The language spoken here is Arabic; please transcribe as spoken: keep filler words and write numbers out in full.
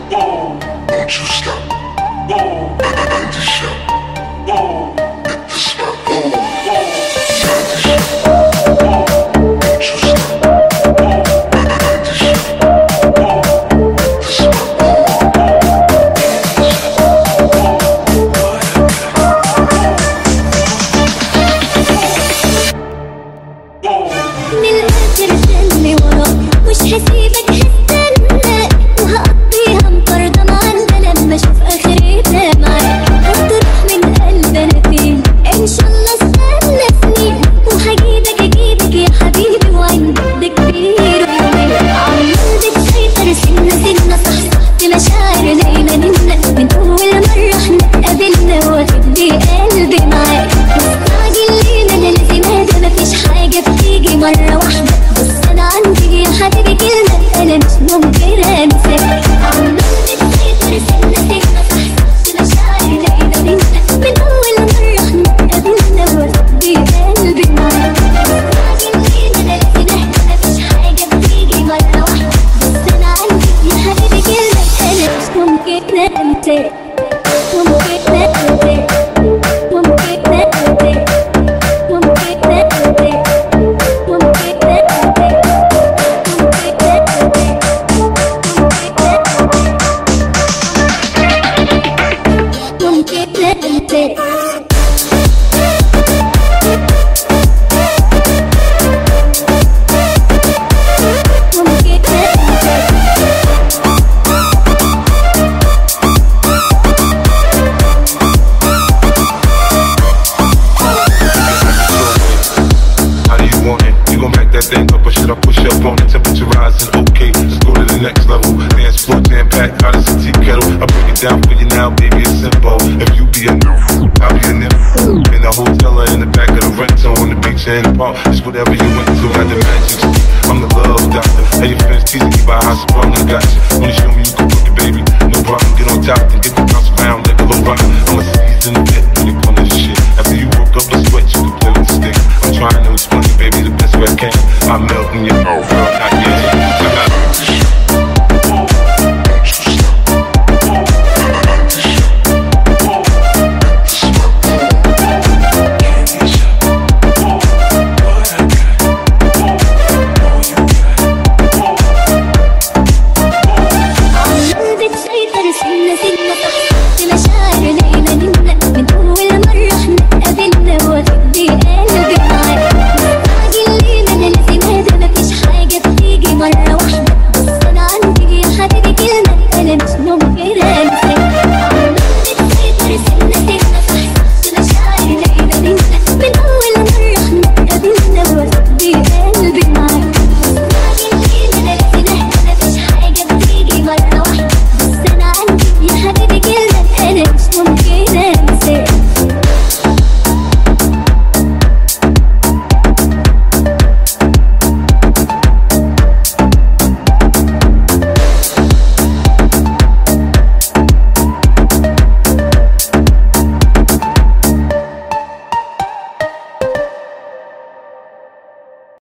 Won't you stop? Mind to shop. Hit the spot. Mind to shop. Won't you stop? Mind to shop. Hit the spot. من الآخر خلي وراك مش هسيبك هستناك وهقضيها مطاردة معانا لما اشوف اخرتها معاك هتروح من قلبي انا فين ان شاء الله استنى سنين وهجيبك اجيبك يا حبيبي وعندك كبير ويومين عمال بتسيطر سنة سنة صح صح في مشاعر دايما انك من اول مرة احنا اتقابلنا واخد لي قلبي معاك مستعجل ليه ما انا لازم اهدى مفيش حاجة بتيجي مرة واحدة بس انا عندي يا حبيبي كلمة انا مش ممكن انساك عمال بتسيطر سنة سنة صح صح في مشاعر دايما انت من اول مرة احنا اتقابلنا واخد لي قلبي معاك مستعجل ليه ما انا لازم اهدى مفيش حاجة بتيجي مرة واحدة بس انا عندي يا حبيبي كلمة انا مش ممكن انساك ممكن انساك ممكن انساك ممكن انساك That thing up or should I push up on it? Temperature rising, okay, let's go to the next level. Dance floor jam packed, hot as a tea kettle. I break it down for you now, baby, it's simple. If you be a new, I'll be a nymph. In the hotel or in the back of the rental, on the beach or in the park, it's whatever you went to. Got the magic, I'm the love doctor. Hey, your friends teasing me about how sprung I got you. Only show me